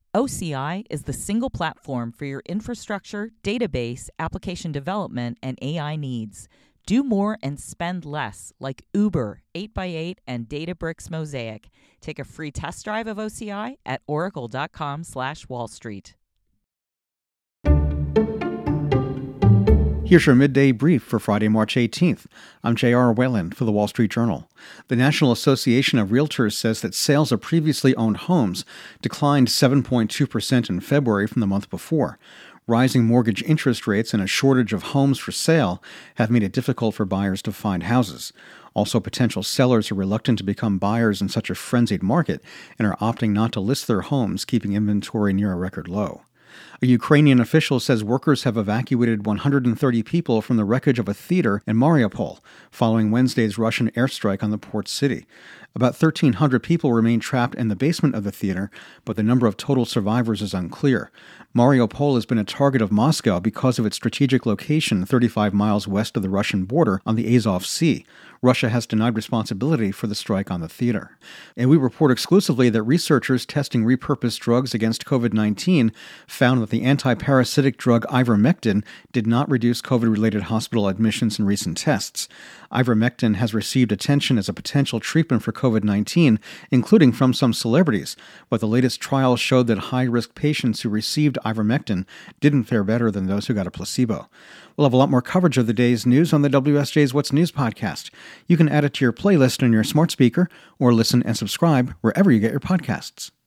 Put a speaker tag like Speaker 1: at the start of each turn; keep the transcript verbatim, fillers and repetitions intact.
Speaker 1: O C I is the single platform for your infrastructure, database, application development, and A I needs. Do more and spend less, like Uber, eight by eight, and Databricks Mosaic. Take a free test drive of O C I at oracle.com slash Wall Street.
Speaker 2: Here's your midday brief for Friday, March eighteenth. I'm J R Whalen for the Wall Street Journal. The National Association of Realtors says that sales of previously owned homes declined seven point two percent in February from the month before. Rising mortgage interest rates and a shortage of homes for sale have made it difficult for buyers to find houses. Also, potential sellers are reluctant to become buyers in such a frenzied market and are opting not to list their homes, keeping inventory near a record low. A Ukrainian official says workers have evacuated one hundred thirty people from the wreckage of a theater in Mariupol following Wednesday's Russian airstrike on the port city. About thirteen hundred people remain trapped in the basement of the theater, but the number of total survivors is unclear. Mariupol has been a target of Moscow because of its strategic location thirty-five miles west of the Russian border on the Azov Sea. Russia has denied responsibility for the strike on the theater. And we report exclusively that researchers testing repurposed drugs against covid nineteen found that the anti-parasitic drug ivermectin did not reduce COVID-related hospital admissions in recent tests. Ivermectin has received attention as a potential treatment for covid nineteen, including from some celebrities, but the latest trial showed that high-risk patients who received ivermectin didn't fare better than those who got a placebo. We'll have a lot more coverage of the day's news on the W S J's What's News podcast. You can add it to your playlist on your smart speaker or listen and subscribe wherever you get your podcasts.